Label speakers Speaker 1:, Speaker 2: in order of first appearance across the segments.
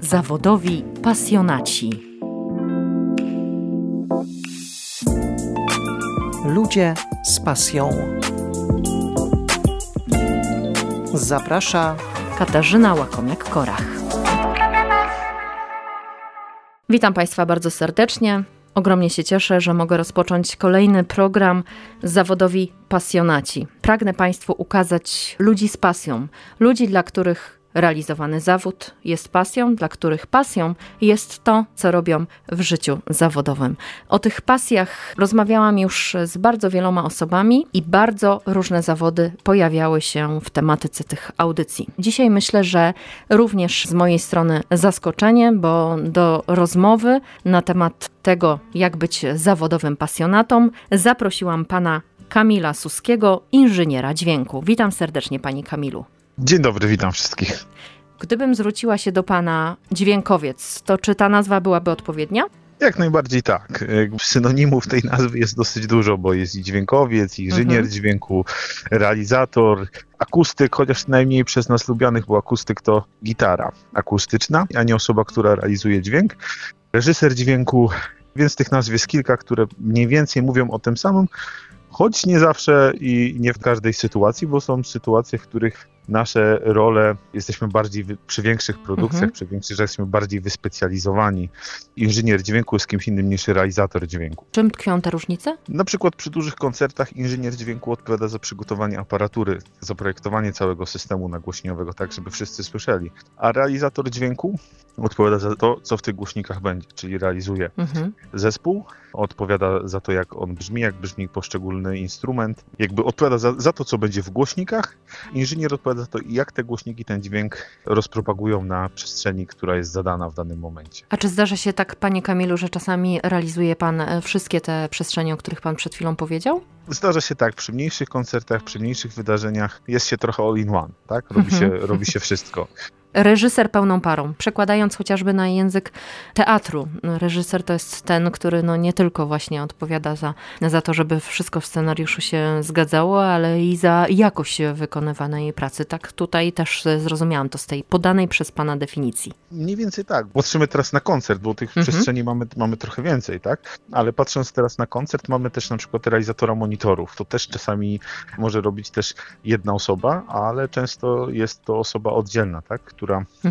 Speaker 1: Zawodowi pasjonaci.
Speaker 2: Ludzie z pasją. Zaprasza
Speaker 1: Katarzyna Łakomiak-Korach. Witam Państwa bardzo serdecznie. Ogromnie się cieszę, że mogę rozpocząć kolejny program Zawodowi pasjonaci. Pragnę Państwu ukazać ludzi z pasją. Ludzi, dla których realizowany zawód jest pasją, dla których pasją jest to, co robią w życiu zawodowym. O tych pasjach rozmawiałam już z bardzo wieloma osobami i bardzo różne zawody pojawiały się w tematyce tych audycji. Dzisiaj myślę, że również z mojej strony zaskoczenie, bo do rozmowy na temat tego, jak być zawodowym pasjonatą, zaprosiłam pana Kamila Suskiego, inżyniera dźwięku. Witam serdecznie, panie Kamilu.
Speaker 3: Dzień dobry, witam wszystkich.
Speaker 1: Gdybym zwróciła się do pana dźwiękowiec, to czy ta nazwa byłaby odpowiednia?
Speaker 3: Jak najbardziej tak. Synonimów tej nazwy jest dosyć dużo, bo jest i dźwiękowiec, i inżynier dźwięku, realizator, akustyk, chociaż najmniej przez nas lubianych, bo akustyk to gitara akustyczna, a nie osoba, która realizuje dźwięk. Reżyser dźwięku, więc tych nazw jest kilka, które mniej więcej mówią o tym samym, choć nie zawsze i nie w każdej sytuacji, bo są sytuacje, w których nasze role jesteśmy bardziej przy większych produkcjach, przy większych, że jesteśmy bardziej wyspecjalizowani. Inżynier dźwięku jest kimś innym niż realizator dźwięku.
Speaker 1: Czym tkwią te różnice?
Speaker 3: Na przykład przy dużych koncertach inżynier dźwięku odpowiada za przygotowanie aparatury, za projektowanie całego systemu nagłośnieniowego, tak żeby wszyscy słyszeli. A realizator dźwięku odpowiada za to, co w tych głośnikach będzie, czyli realizuje zespół, odpowiada za to, jak on brzmi, jak brzmi poszczególny instrument, jakby odpowiada za to, co będzie w głośnikach. Inżynier odpowiada za to, jak te głośniki ten dźwięk rozpropagują na przestrzeni, która jest zadana w danym momencie.
Speaker 1: A czy zdarza się tak, panie Kamilu, że czasami realizuje pan wszystkie te przestrzenie, o których pan przed chwilą powiedział?
Speaker 3: Zdarza się tak, przy mniejszych koncertach, przy mniejszych wydarzeniach jest się trochę all in one, tak? Robi się wszystko.
Speaker 1: Reżyser pełną parą, przekładając chociażby na język teatru. Reżyser to jest ten, który nie tylko właśnie odpowiada za to, żeby wszystko w scenariuszu się zgadzało, ale i za jakość wykonywanej pracy. Tak tutaj też zrozumiałam to z tej podanej przez pana definicji.
Speaker 3: Mniej więcej tak. Patrzymy teraz na koncert, bo tych przestrzeni mamy trochę więcej, tak? Ale patrząc teraz na koncert, mamy też na przykład realizatora monitorów. To też czasami może robić też jedna osoba, ale często jest to osoba oddzielna, tak? Która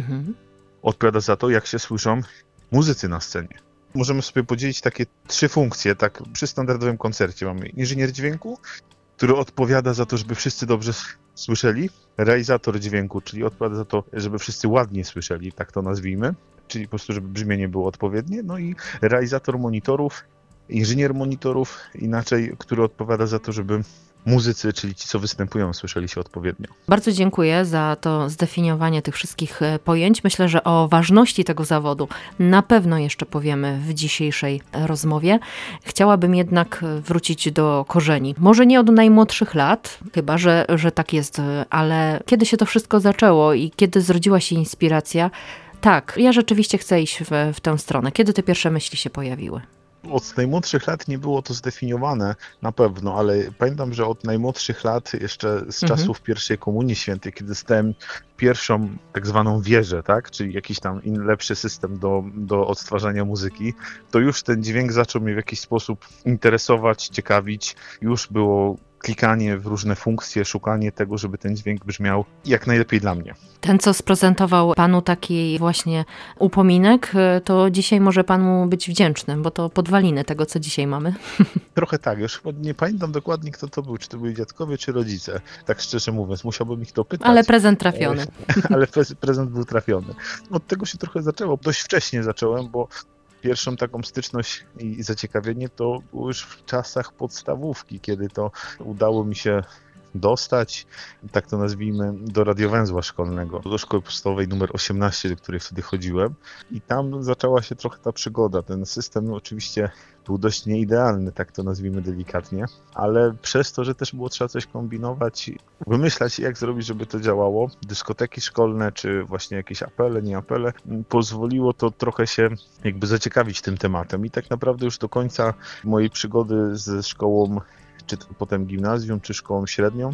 Speaker 3: odpowiada za to, jak się słyszą muzycy na scenie. Możemy sobie podzielić takie 3 funkcje. Tak, przy standardowym koncercie mamy inżynier dźwięku, który odpowiada za to, żeby wszyscy dobrze słyszeli. Realizator dźwięku, czyli odpowiada za to, żeby wszyscy ładnie słyszeli, tak to nazwijmy. Czyli po prostu, żeby brzmienie było odpowiednie. No i realizator monitorów, inżynier monitorów, inaczej, który odpowiada za to, żeby muzycy, czyli ci, co występują, słyszeli się odpowiednio.
Speaker 1: Bardzo dziękuję za to zdefiniowanie tych wszystkich pojęć. Myślę, że o ważności tego zawodu na pewno jeszcze powiemy w dzisiejszej rozmowie. Chciałabym jednak wrócić do korzeni. Może nie od najmłodszych lat, chyba że tak jest, ale kiedy się to wszystko zaczęło i kiedy zrodziła się inspiracja, tak, ja rzeczywiście chcę iść w tę stronę. Kiedy te pierwsze myśli się pojawiły?
Speaker 3: Od najmłodszych lat nie było to zdefiniowane na pewno, ale pamiętam, że od najmłodszych lat, jeszcze z czasów pierwszej Komunii Świętej, kiedy dostałem pierwszą tak zwaną wieżę, tak? Czyli jakiś tam lepszy system do odtwarzania muzyki, to już ten dźwięk zaczął mnie w jakiś sposób interesować, ciekawić. Już było klikanie w różne funkcje, szukanie tego, żeby ten dźwięk brzmiał jak najlepiej dla mnie.
Speaker 1: Ten, co sprezentował panu taki właśnie upominek, to dzisiaj może panu być wdzięczny, bo to podwaliny tego, co dzisiaj mamy.
Speaker 3: Trochę tak, już nie pamiętam dokładnie, kto to był, czy to byli dziadkowie, czy rodzice, tak szczerze mówiąc, musiałbym ich dopytać.
Speaker 1: Ale prezent trafiony.
Speaker 3: Ale prezent był trafiony. Od tego się trochę zaczęło, dość wcześnie zacząłem, bo pierwszą taką styczność i zaciekawienie to było już w czasach podstawówki, kiedy to udało mi się dostać, tak to nazwijmy, do radiowęzła szkolnego, do szkoły podstawowej numer 18, do której wtedy chodziłem. I tam zaczęła się trochę ta przygoda. Ten system oczywiście był dość nieidealny, tak to nazwijmy delikatnie, ale przez to, że też było trzeba coś kombinować, wymyślać, jak zrobić, żeby to działało, dyskoteki szkolne, czy właśnie jakieś apele, nie apele, pozwoliło to trochę się jakby zaciekawić tym tematem. I tak naprawdę już do końca mojej przygody ze szkołą, czy potem gimnazjum, czy szkołą średnią,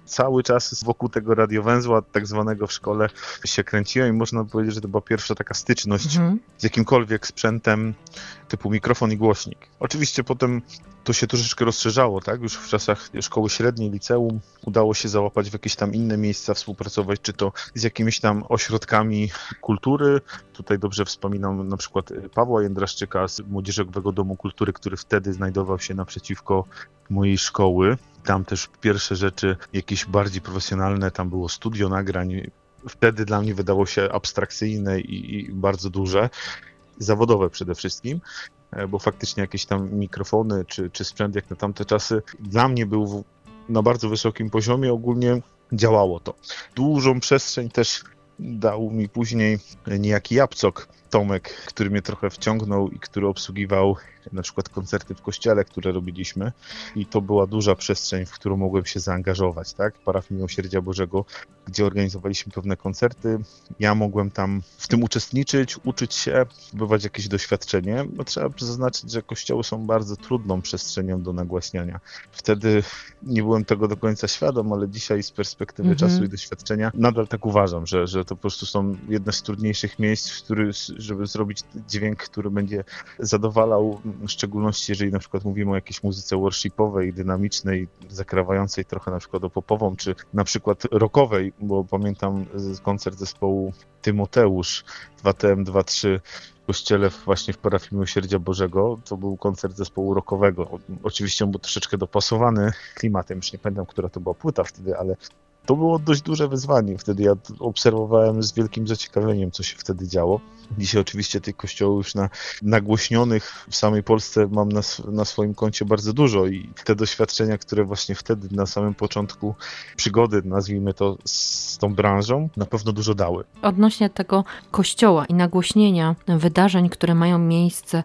Speaker 3: cały czas wokół tego radiowęzła tak zwanego w szkole się kręciłem i można powiedzieć, że to była pierwsza taka styczność z jakimkolwiek sprzętem typu mikrofon i głośnik. Oczywiście potem to się troszeczkę rozszerzało, tak? Już w czasach szkoły średniej, liceum udało się załapać w jakieś tam inne miejsca, współpracować, czy to z jakimiś tam ośrodkami kultury. Tutaj dobrze wspominam na przykład Pawła Jędraszczyka z Młodzieżowego Domu Kultury, który wtedy znajdował się naprzeciwko mojej szkoły. Tam też pierwsze rzeczy jakieś bardziej profesjonalne, tam było studio nagrań. Wtedy dla mnie wydało się abstrakcyjne i bardzo duże, zawodowe przede wszystkim, bo faktycznie jakieś tam mikrofony czy sprzęt jak na tamte czasy dla mnie był na bardzo wysokim poziomie, ogólnie działało to. Dużą przestrzeń też dał mi później niejaki Japcok, Tomek, który mnie trochę wciągnął i który obsługiwał na przykład koncerty w kościele, które robiliśmy i to była duża przestrzeń, w którą mogłem się zaangażować, tak? Parafii Miłosierdzia Bożego, gdzie organizowaliśmy pewne koncerty. Ja mogłem tam w tym uczestniczyć, uczyć się, zdobywać jakieś doświadczenie. No, trzeba zaznaczyć, że kościoły są bardzo trudną przestrzenią do nagłaśniania. Wtedy nie byłem tego do końca świadom, ale dzisiaj z perspektywy czasu i doświadczenia nadal tak uważam, że to po prostu są jedne z trudniejszych miejsc, żeby zrobić dźwięk, który będzie zadowalał, w szczególności jeżeli na przykład mówimy o jakiejś muzyce worshipowej, dynamicznej, zakrawającej trochę na przykład o popową, czy na przykład rockowej, bo pamiętam koncert zespołu Tymoteusz 2TM23 w kościele właśnie w parafii Miłosierdzia Bożego. To był koncert zespołu rockowego. Oczywiście on był troszeczkę dopasowany klimatem, już nie pamiętam, która to była płyta wtedy, ale to było dość duże wyzwanie. Wtedy ja obserwowałem z wielkim zaciekawieniem, co się wtedy działo. Dzisiaj oczywiście tych kościołów już nagłośnionych w samej Polsce mam na swoim koncie bardzo dużo i te doświadczenia, które właśnie wtedy na samym początku przygody, nazwijmy to, z tą branżą, na pewno dużo dały.
Speaker 1: Odnośnie tego kościoła i nagłośnienia wydarzeń, które mają miejsce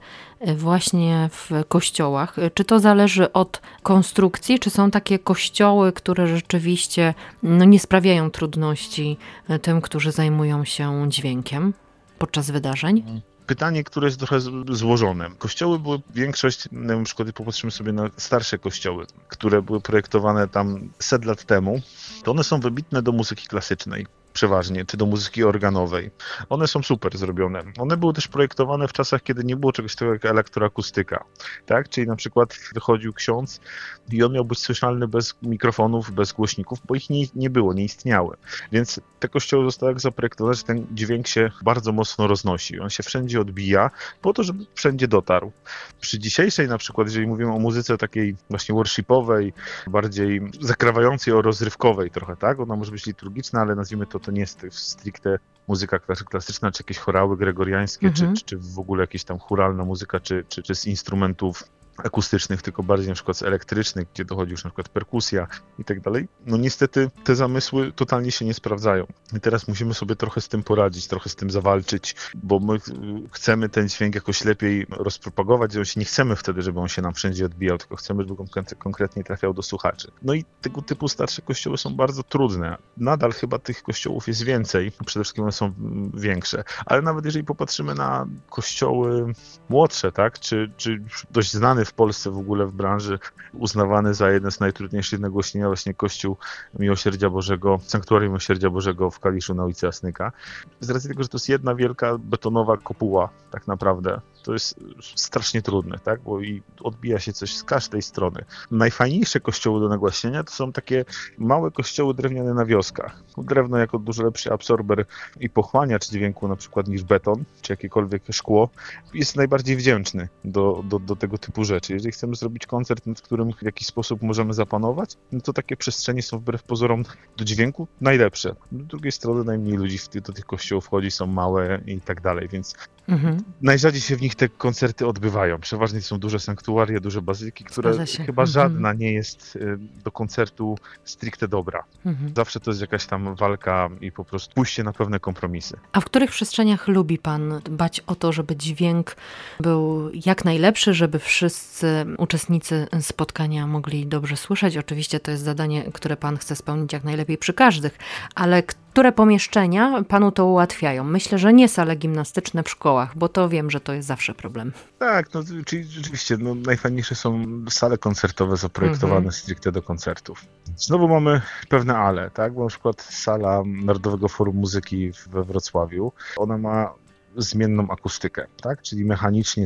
Speaker 1: właśnie w kościołach, czy to zależy od konstrukcji, czy są takie kościoły, które rzeczywiście nie sprawiają trudności tym, którzy zajmują się dźwiękiem podczas wydarzeń?
Speaker 3: Pytanie, które jest trochę złożone. Kościoły były, większość, na przykład popatrzymy sobie na starsze kościoły, które były projektowane tam 100 lat temu, to one są wybitne do muzyki klasycznej. Przeważnie, czy do muzyki organowej. One są super zrobione. One były też projektowane w czasach, kiedy nie było czegoś takiego jak elektroakustyka, tak? Czyli na przykład wychodził ksiądz i on miał być słyszalny bez mikrofonów, bez głośników, bo ich nie było, nie istniały. Więc te kościoły zostały tak zaprojektowane, że ten dźwięk się bardzo mocno roznosi. On się wszędzie odbija po to, żeby wszędzie dotarł. Przy dzisiejszej na przykład, jeżeli mówimy o muzyce takiej właśnie worshipowej, bardziej zakrawającej o rozrywkowej trochę, tak? Ona może być liturgiczna, ale nazwijmy to nie jest stricte muzyka klasyczna, czy jakieś chorały gregoriańskie, czy w ogóle jakieś tam chóralna muzyka, czy z instrumentów akustycznych, tylko bardziej na przykład z elektrycznych, gdzie dochodzi już na przykład perkusja i tak dalej. No niestety te zamysły totalnie się nie sprawdzają. I teraz musimy sobie trochę z tym poradzić, trochę z tym zawalczyć, bo my chcemy ten dźwięk jakoś lepiej rozpropagować, nie chcemy wtedy, żeby on się nam wszędzie odbijał, tylko chcemy, żeby on konkretnie trafiał do słuchaczy. No i tego typu starsze kościoły są bardzo trudne. Nadal chyba tych kościołów jest więcej, przede wszystkim one są większe, ale nawet jeżeli popatrzymy na kościoły młodsze, tak, czy dość znane w Polsce w ogóle w branży, uznawany za jeden z najtrudniejszych nagłośnienia właśnie Kościół Miłosierdzia Bożego, Sanktuarium Miłosierdzia Bożego w Kaliszu na ulicy Jasnyka. Z racji tego, że to jest jedna wielka betonowa kopuła tak naprawdę, to jest strasznie trudne, tak? Bo i odbija się coś z każdej strony. Najfajniejsze kościoły do nagłaśnienia to są takie małe kościoły drewniane na wioskach. Drewno jako dużo lepszy absorber i pochłaniacz dźwięku na przykład niż beton, czy jakiekolwiek szkło, jest najbardziej wdzięczny do tego typu rzeczy. Jeżeli chcemy zrobić koncert, nad którym w jakiś sposób możemy zapanować, no to takie przestrzenie są wbrew pozorom do dźwięku najlepsze. Z drugiej strony najmniej ludzi do tych kościołów wchodzi, są małe i tak dalej, więc najrzadziej się w nich te koncerty odbywają. Przeważnie są duże sanktuaria, duże bazyliki, które chyba żadna nie jest do koncertu stricte dobra. Zawsze to jest jakaś tam walka i po prostu pójście na pewne kompromisy.
Speaker 1: A w których przestrzeniach lubi pan dbać o to, żeby dźwięk był jak najlepszy, żeby wszyscy uczestnicy spotkania mogli dobrze słyszeć? Oczywiście to jest zadanie, które pan chce spełnić jak najlepiej przy każdych, ale Które pomieszczenia panu to ułatwiają? Myślę, że nie sale gimnastyczne w szkołach, bo to wiem, że to jest zawsze problem.
Speaker 3: Tak, no, czyli rzeczywiście najfajniejsze są sale koncertowe zaprojektowane stricte do koncertów. Znowu mamy pewne ale, tak? Bo na przykład sala Narodowego Forum Muzyki we Wrocławiu, ona ma zmienną akustykę, tak? Czyli mechanicznie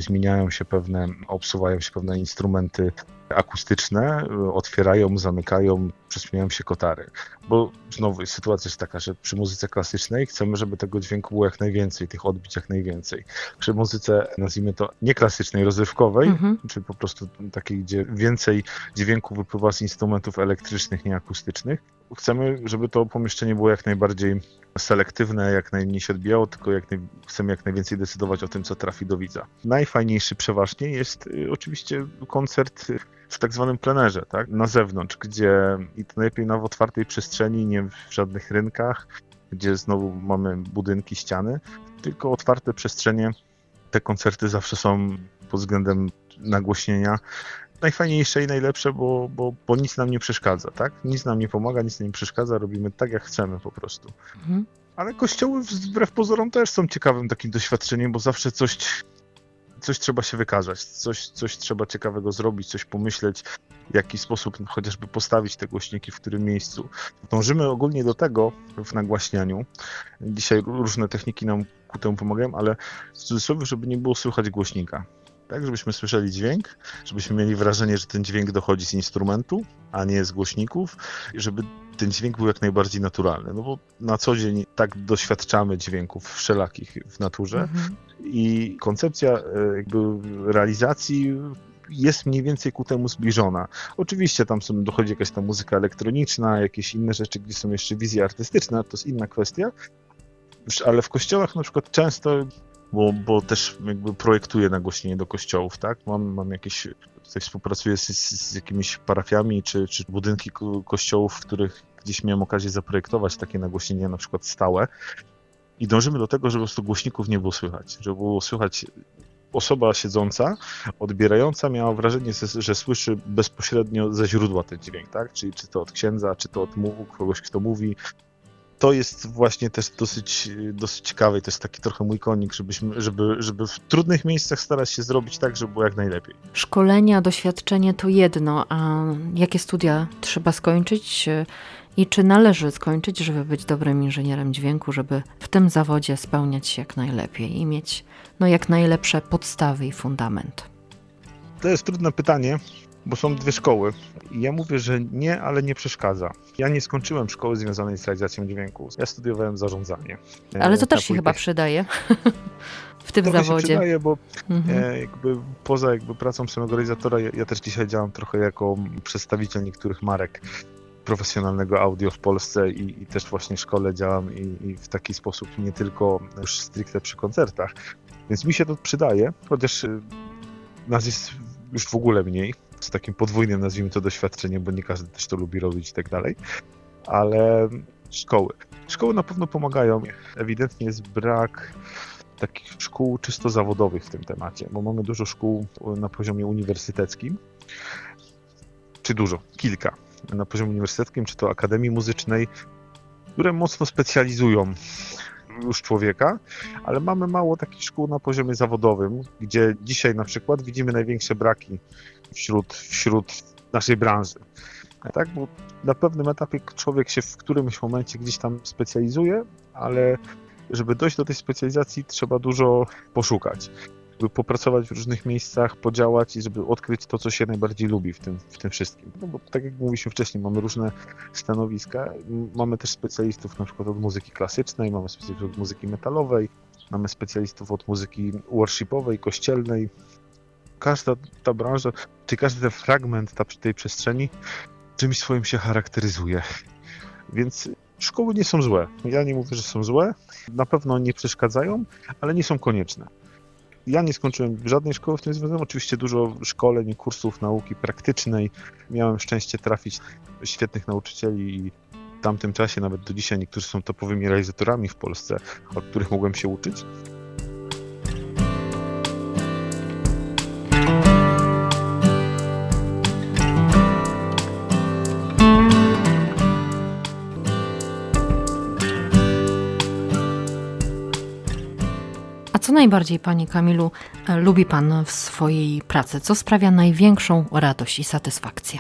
Speaker 3: obsuwają się pewne instrumenty akustyczne, otwierają, zamykają, przesuniają się kotary. Bo znowu sytuacja jest taka, że przy muzyce klasycznej chcemy, żeby tego dźwięku było jak najwięcej, tych odbić jak najwięcej. Przy muzyce, nazwijmy to nieklasycznej, rozrywkowej, czyli po prostu takiej, gdzie więcej dźwięku wypływa z instrumentów elektrycznych, nie akustycznych, chcemy, żeby to pomieszczenie było jak najbardziej selektywne, jak najmniej się odbijało, tylko chcemy jak najwięcej decydować o tym, co trafi do widza. Najfajniejszy przeważnie jest oczywiście koncert w tak zwanym plenerze, tak? Na zewnątrz, i to najlepiej w otwartej przestrzeni, nie w żadnych rynkach, gdzie znowu mamy budynki, ściany, tylko otwarte przestrzenie. Te koncerty zawsze są pod względem nagłośnienia najfajniejsze i najlepsze, bo nic nam nie przeszkadza, tak? Nic nam nie pomaga, nic nam nie przeszkadza, robimy tak, jak chcemy po prostu. Ale kościoły wbrew pozorom też są ciekawym takim doświadczeniem, bo zawsze coś trzeba się wykazać, coś trzeba ciekawego zrobić, coś pomyśleć, w jaki sposób chociażby postawić te głośniki, w którym miejscu. Dążymy ogólnie do tego w nagłaśnianiu. Dzisiaj różne techniki nam ku temu pomagają, ale w cudzysłowie, żeby nie było słychać głośnika. Tak, żebyśmy słyszeli dźwięk, żebyśmy mieli wrażenie, że ten dźwięk dochodzi z instrumentu, a nie z głośników, i żeby ten dźwięk był jak najbardziej naturalny. No bo na co dzień tak doświadczamy dźwięków wszelakich w naturze i koncepcja jakby realizacji jest mniej więcej ku temu zbliżona. Oczywiście tam dochodzi jakaś tam muzyka elektroniczna, jakieś inne rzeczy, gdzie są jeszcze wizje artystyczne, to jest inna kwestia, ale w kościołach na przykład często, bo też jakby projektuję nagłośnienie do kościołów, tak? Mam jakieś, tutaj współpracuję z jakimiś parafiami czy budynki kościołów, w których gdzieś miałem okazję zaprojektować takie nagłośnienie na przykład stałe i dążymy do tego, żeby po prostu głośników nie było słychać, żeby było słychać osoba siedząca, odbierająca miała wrażenie, że słyszy bezpośrednio ze źródła ten dźwięk, tak? Czyli czy to od księdza, czy to od kogoś, kto mówi. To jest właśnie też dosyć ciekawe i to jest taki trochę mój konik, żeby w trudnych miejscach starać się zrobić tak, żeby było jak najlepiej.
Speaker 1: Szkolenia, doświadczenie to jedno, a jakie studia trzeba skończyć i czy należy skończyć, żeby być dobrym inżynierem dźwięku, żeby w tym zawodzie spełniać się jak najlepiej i mieć jak najlepsze podstawy i fundament?
Speaker 3: To jest trudne pytanie, bo są dwie szkoły. I ja mówię, że nie, ale nie przeszkadza. Ja nie skończyłem szkoły związanej z realizacją dźwięku. Ja studiowałem zarządzanie.
Speaker 1: Ale to też się chyba przydaje w tym zawodzie. To się
Speaker 3: przydaje, bo jakby poza pracą samego realizatora, ja też dzisiaj działam trochę jako przedstawiciel niektórych marek profesjonalnego audio w Polsce i też właśnie w szkole działam i w taki sposób, nie tylko już stricte przy koncertach. Więc mi się to przydaje, chociaż nas jest już w ogóle mniej, z takim podwójnym, nazwijmy to, doświadczeniem, bo nie każdy też to lubi robić i tak dalej, ale szkoły na pewno pomagają. Ewidentnie jest brak takich szkół czysto zawodowych w tym temacie, bo mamy dużo szkół na poziomie uniwersyteckim, kilka na poziomie uniwersyteckim, czy to Akademii Muzycznej, które mocno specjalizują już człowieka, ale mamy mało takich szkół na poziomie zawodowym, gdzie dzisiaj na przykład widzimy największe braki wśród naszej branży. Tak? Bo na pewnym etapie człowiek się w którymś momencie gdzieś tam specjalizuje, ale żeby dojść do tej specjalizacji, trzeba dużo poszukać, żeby popracować w różnych miejscach, podziałać i żeby odkryć to, co się najbardziej lubi w tym wszystkim. No bo tak jak mówiliśmy wcześniej, mamy różne stanowiska, mamy też specjalistów na przykład od muzyki klasycznej, mamy specjalistów od muzyki metalowej, mamy specjalistów od muzyki worshipowej, kościelnej. Każda ta branża, czy każdy ten fragment tej przestrzeni czymś swoim się charakteryzuje. Więc szkoły nie są złe. Ja nie mówię, że są złe. Na pewno nie przeszkadzają, ale nie są konieczne. Ja nie skończyłem żadnej szkoły w tym związku. Oczywiście dużo szkoleń, kursów nauki praktycznej. Miałem szczęście trafić do świetnych nauczycieli i w tamtym czasie, nawet do dzisiaj, niektórzy są topowymi realizatorami w Polsce, od których mogłem się uczyć.
Speaker 1: najbardziej, Panie Kamilu, lubi Pan w swojej pracy? Co sprawia największą radość i satysfakcję?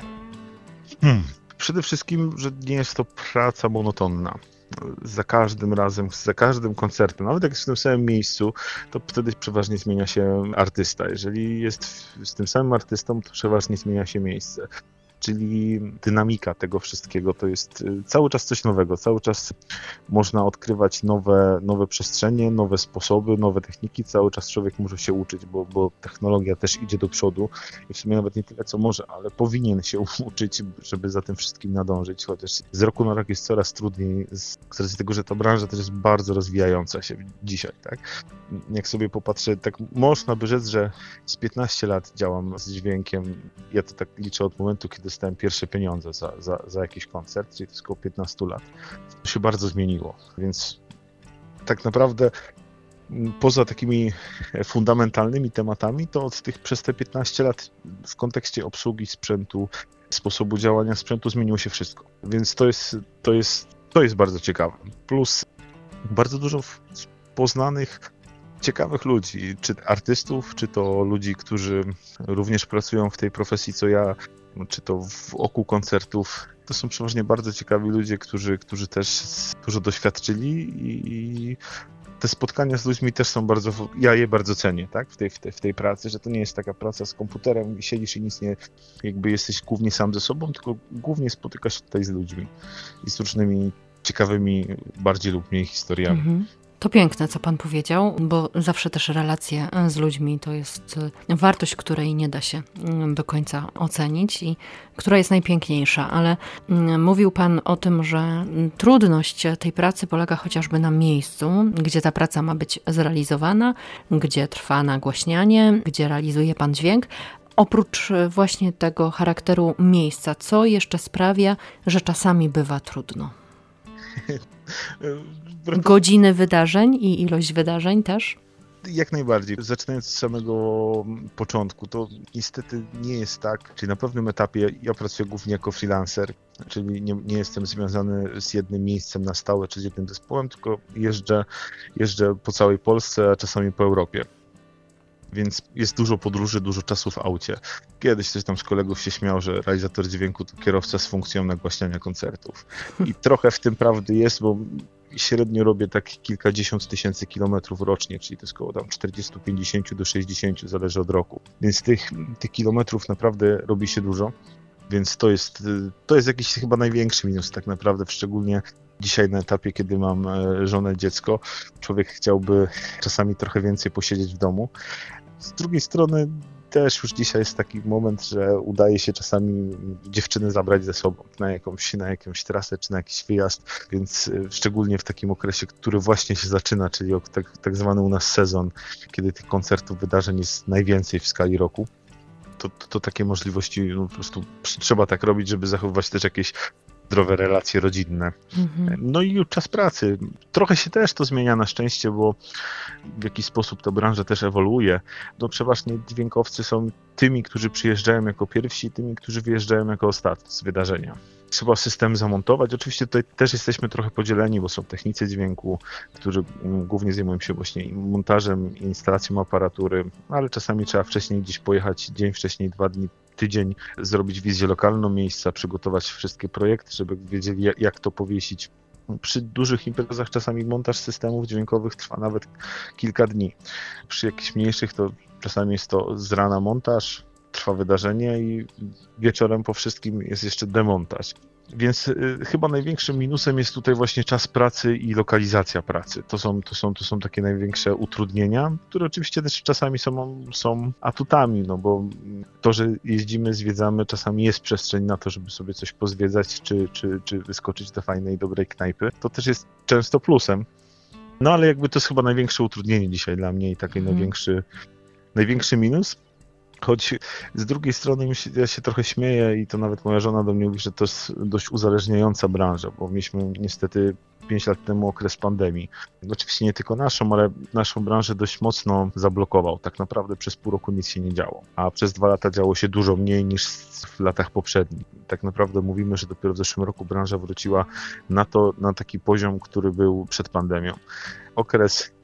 Speaker 3: Przede wszystkim, że nie jest to praca monotonna. Za każdym razem, za każdym koncertem, nawet jak jest w tym samym miejscu, to wtedy przeważnie zmienia się artysta. Jeżeli jest z tym samym artystą, to przeważnie zmienia się miejsce. Czyli dynamika tego wszystkiego to jest cały czas coś nowego, cały czas można odkrywać nowe przestrzenie, nowe sposoby, nowe techniki, cały czas człowiek może się uczyć, bo technologia też idzie do przodu i w sumie nawet nie tyle co może, ale powinien się uczyć, żeby za tym wszystkim nadążyć, chociaż z roku na rok jest coraz trudniej, z racji tego, że ta branża też jest bardzo rozwijająca się dzisiaj, tak? Jak sobie popatrzę, tak można by rzec, że z 15 lat działam z dźwiękiem, ja to tak liczę od momentu, kiedy dostałem pierwsze pieniądze za jakiś koncert, czyli to jest około 15 lat. To się bardzo zmieniło, więc tak naprawdę poza takimi fundamentalnymi tematami, to przez te 15 lat w kontekście obsługi sprzętu, sposobu działania sprzętu zmieniło się wszystko, więc to jest bardzo ciekawe. Plus bardzo dużo poznanych ciekawych ludzi, czy artystów, czy to ludzi, którzy również pracują w tej profesji co ja, czy to wokół koncertów. To są przeważnie bardzo ciekawi ludzie, którzy też dużo doświadczyli i te spotkania z ludźmi też są ja je bardzo cenię, tak, w tej pracy, że to nie jest taka praca z komputerem i siedzisz i nic nie, jakby jesteś głównie sam ze sobą, tylko głównie spotykasz się tutaj z ludźmi i z różnymi ciekawymi bardziej lub mniej historiami.
Speaker 1: Mhm. To piękne, co Pan powiedział, bo zawsze też relacje z ludźmi to jest wartość, której nie da się do końca ocenić i która jest najpiękniejsza, ale mówił Pan o tym, że trudność tej pracy polega chociażby na miejscu, gdzie ta praca ma być zrealizowana, gdzie trwa nagłaśnianie, gdzie realizuje Pan dźwięk. Oprócz właśnie tego charakteru miejsca, co jeszcze sprawia, że czasami bywa trudno? Godziny wydarzeń i ilość wydarzeń też?
Speaker 3: Jak najbardziej. Zaczynając z samego początku, to niestety nie jest tak, czyli na pewnym etapie ja pracuję głównie jako freelancer, czyli nie jestem związany z jednym miejscem na stałe czy z jednym zespołem, tylko jeżdżę po całej Polsce, a czasami po Europie. Więc jest dużo podróży, dużo czasu w aucie. Kiedyś ktoś tam z kolegów się śmiał, że realizator dźwięku to kierowca z funkcją nagłaśniania koncertów. I trochę w tym prawdy jest, bo średnio robię tak kilkadziesiąt tysięcy kilometrów rocznie, czyli to jest około tam 40, 50 do 60, zależy od roku. Więc tych kilometrów naprawdę robi się dużo, więc to jest jakiś chyba największy minus tak naprawdę, szczególnie dzisiaj na etapie, kiedy mam żonę, dziecko. Człowiek chciałby czasami trochę więcej posiedzieć w domu. Z drugiej strony też już dzisiaj jest taki moment, że udaje się czasami dziewczyny zabrać ze sobą na jakąś trasę czy na jakiś wyjazd, więc szczególnie w takim okresie, który właśnie się zaczyna, czyli tak zwany u nas sezon, kiedy tych koncertów, wydarzeń jest najwięcej w skali roku, to takie możliwości po prostu trzeba tak robić, żeby zachowywać też jakieś zdrowe relacje rodzinne. No i czas pracy. Trochę się też to zmienia na szczęście, bo w jakiś sposób ta branża też ewoluuje. No przeważnie dźwiękowcy są tymi, którzy przyjeżdżają jako pierwsi, tymi, którzy wyjeżdżają jako ostatni z wydarzenia. Trzeba system zamontować. Oczywiście tutaj też jesteśmy trochę podzieleni, bo są technicy dźwięku, którzy głównie zajmują się właśnie montażem, instalacją aparatury, ale czasami trzeba wcześniej gdzieś pojechać, dzień wcześniej, 2 dni, tydzień, zrobić wizję lokalną miejsca, przygotować wszystkie projekty, żeby wiedzieli, jak to powiesić. Przy dużych imprezach czasami montaż systemów dźwiękowych trwa nawet kilka dni. Przy jakichś mniejszych to czasami jest to z rana montaż, trwa wydarzenie i wieczorem po wszystkim jest jeszcze demontaż. Więc chyba największym minusem jest tutaj właśnie czas pracy i lokalizacja pracy. To są takie największe utrudnienia, które oczywiście też czasami są atutami, no bo to, że jeździmy, zwiedzamy, czasami jest przestrzeń na to, żeby sobie coś pozwiedzać, czy wyskoczyć do fajnej, dobrej knajpy. To też jest często plusem. No ale jakby to jest chyba największe utrudnienie dzisiaj dla mnie i taki największy minus. Choć z drugiej strony ja się trochę śmieję i to nawet moja żona do mnie mówi, że to jest dość uzależniająca branża, bo mieliśmy niestety 5 lat temu okres pandemii. Oczywiście nie tylko naszą, ale naszą branżę dość mocno zablokował. Tak naprawdę przez pół roku nic się nie działo, a przez 2 lata działo się dużo mniej niż w latach poprzednich. Tak naprawdę mówimy, że dopiero w zeszłym roku branża wróciła na taki poziom, który był przed pandemią. Okres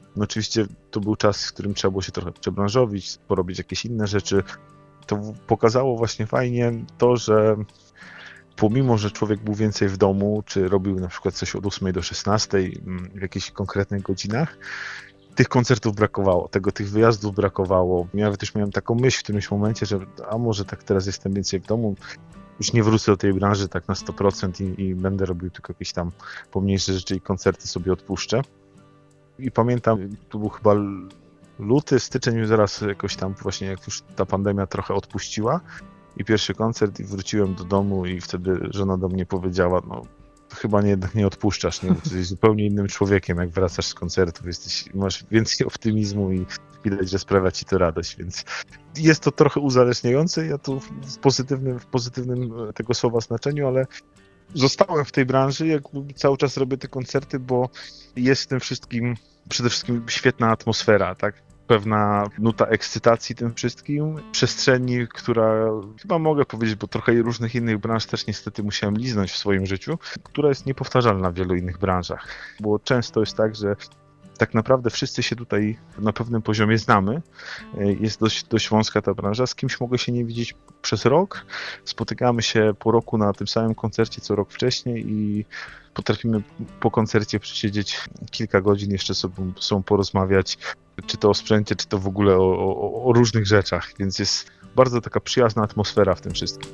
Speaker 3: No oczywiście to był czas, w którym trzeba było się trochę przebranżowić, porobić jakieś inne rzeczy. To pokazało właśnie fajnie to, że pomimo, że człowiek był więcej w domu, czy robił na przykład coś od 8 do 16 w jakichś konkretnych godzinach, tych koncertów brakowało, tych wyjazdów brakowało. Ja też miałem taką myśl w którymś momencie, że a może tak teraz jestem więcej w domu, już nie wrócę do tej branży tak na 100% i będę robił tylko jakieś tam pomniejsze rzeczy i koncerty sobie odpuszczę. I pamiętam, to był chyba luty, styczeń, zaraz jakoś tam właśnie jak już ta pandemia trochę odpuściła i pierwszy koncert i wróciłem do domu i wtedy żona do mnie powiedziała, no chyba jednak nie odpuszczasz, nie? Bo jesteś zupełnie innym człowiekiem, jak wracasz z koncertów, masz więcej optymizmu i widać, że sprawia ci to radość, więc jest to trochę uzależniające, ja tu w pozytywnym tego słowa znaczeniu, ale zostałem w tej branży, jakby cały czas robię te koncerty, bo jest w tym wszystkim przede wszystkim świetna atmosfera, tak? Pewna nuta ekscytacji tym wszystkim, przestrzeni, która chyba mogę powiedzieć, bo trochę różnych innych branż też niestety musiałem liznąć w swoim życiu, która jest niepowtarzalna w wielu innych branżach, bo często jest tak, że tak naprawdę wszyscy się tutaj na pewnym poziomie znamy. Jest dość wąska ta branża. Z kimś mogę się nie widzieć przez rok. Spotykamy się po roku na tym samym koncercie, co rok wcześniej i potrafimy po koncercie przesiedzieć kilka godzin, jeszcze sobą porozmawiać, czy to o sprzęcie, czy to w ogóle o różnych rzeczach. Więc jest bardzo taka przyjazna atmosfera w tym wszystkim.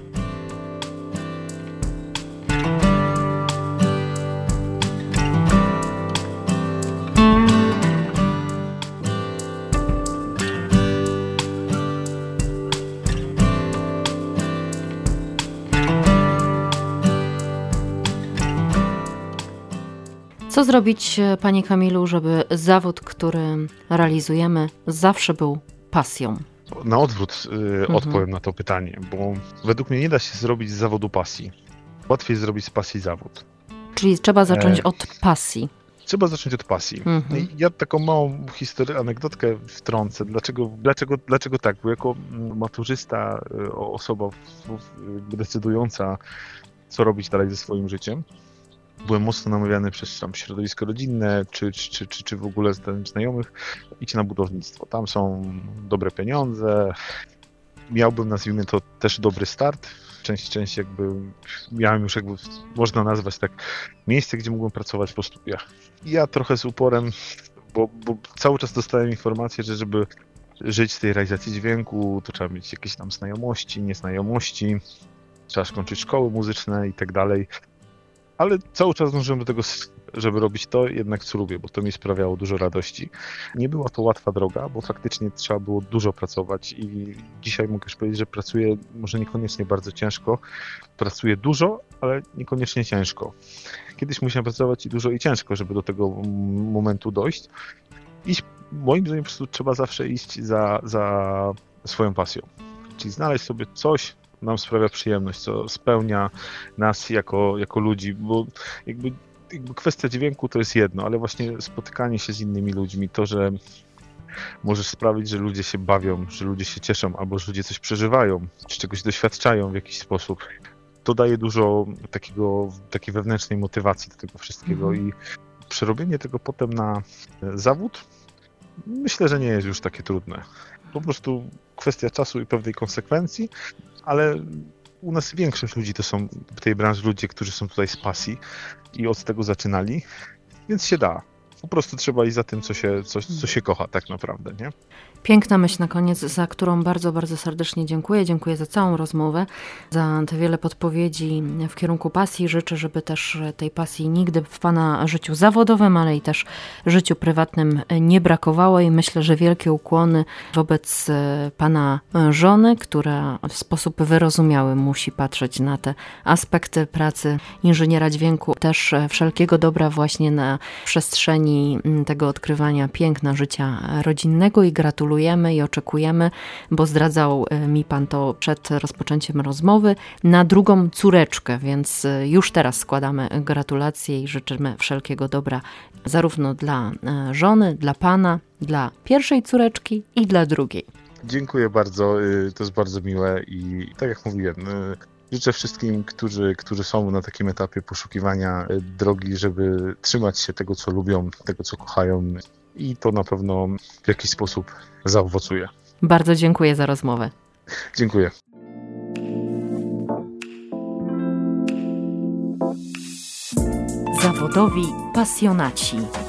Speaker 1: Co zrobić, Panie Kamilu, żeby zawód, który realizujemy, zawsze był pasją?
Speaker 3: Na odwrót odpowiem na to pytanie, bo według mnie nie da się zrobić z zawodu pasji. Łatwiej zrobić z pasji zawód.
Speaker 1: Czyli trzeba zacząć od pasji.
Speaker 3: Trzeba zacząć od pasji. Ja taką małą historię, anegdotkę wtrącę. Dlaczego tak? Bo jako maturzysta, osoba decydująca, co robić dalej ze swoim życiem, byłem mocno namawiany przez tam środowisko rodzinne, czy w ogóle znajomych, idź na budownictwo. Tam są dobre pieniądze. Miałbym, nazwijmy to, też dobry start. Część jakby miałem już jakby, można nazwać tak, miejsce, gdzie mógłbym pracować po studiach. I ja trochę z uporem, bo cały czas dostałem informację, że żeby żyć z tej realizacji dźwięku, to trzeba mieć jakieś tam znajomości, nieznajomości, trzeba skończyć szkoły muzyczne i tak dalej. Ale cały czas dążyłem do tego, żeby robić to jednak, co lubię, bo to mi sprawiało dużo radości. Nie była to łatwa droga, bo faktycznie trzeba było dużo pracować i dzisiaj mogę powiedzieć, że pracuję może niekoniecznie bardzo ciężko. Pracuję dużo, ale niekoniecznie ciężko. Kiedyś musiałem pracować i dużo i ciężko, żeby do tego momentu dojść. I moim zdaniem po prostu trzeba zawsze iść za swoją pasją. Czyli znaleźć sobie coś, nam sprawia przyjemność, co spełnia nas jako ludzi, bo jakby kwestia dźwięku to jest jedno, ale właśnie spotykanie się z innymi ludźmi, to, że możesz sprawić, że ludzie się bawią, że ludzie się cieszą, albo że ludzie coś przeżywają, czy czegoś doświadczają w jakiś sposób, to daje dużo takiej wewnętrznej motywacji do tego wszystkiego i przerobienie tego potem na zawód, myślę, że nie jest już takie trudne. Po prostu kwestia czasu i pewnej konsekwencji, ale u nas większość ludzi to są w tej branży ludzie, którzy są tutaj z pasji i od tego zaczynali, więc się da. Po prostu trzeba iść za tym, co się kocha tak naprawdę, nie?
Speaker 1: Piękna myśl na koniec, za którą bardzo, bardzo serdecznie dziękuję. Dziękuję za całą rozmowę, za te wiele podpowiedzi w kierunku pasji. Życzę, żeby też tej pasji nigdy w Pana życiu zawodowym, ale i też życiu prywatnym nie brakowało i myślę, że wielkie ukłony wobec Pana żony, która w sposób wyrozumiały musi patrzeć na te aspekty pracy inżyniera dźwięku. Też wszelkiego dobra właśnie na przestrzeni tego odkrywania piękna życia rodzinnego i gratulujemy i oczekujemy, bo zdradzał mi Pan to przed rozpoczęciem rozmowy, na drugą córeczkę, więc już teraz składamy gratulacje i życzymy wszelkiego dobra zarówno dla żony, dla Pana, dla pierwszej córeczki i dla drugiej.
Speaker 3: Dziękuję bardzo, to jest bardzo miłe i tak jak mówiłem, Życzę wszystkim, którzy są na takim etapie poszukiwania drogi, żeby trzymać się tego, co lubią, tego, co kochają i to na pewno w jakiś sposób zaowocuje.
Speaker 1: Bardzo dziękuję za rozmowę.
Speaker 3: Dziękuję.
Speaker 1: Zawodowi pasjonaci.